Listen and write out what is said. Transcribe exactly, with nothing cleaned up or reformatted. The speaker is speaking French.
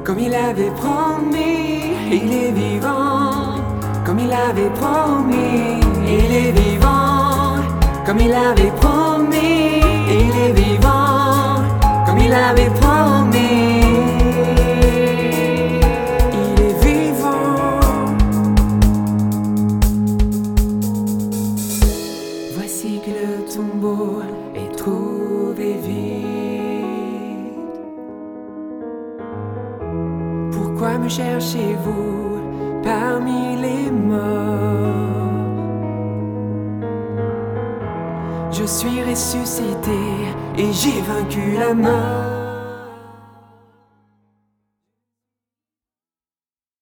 Comme il avait promis, il est vivant. Comme il avait promis, il est vivant. Comme il avait promis, il est vivant. Comme il avait promis, il est vivant. Voici que le tombeau est trouvé vide. Pourquoi me cherchez-vous parmi les morts? Je suis ressuscité et j'ai vaincu la mort.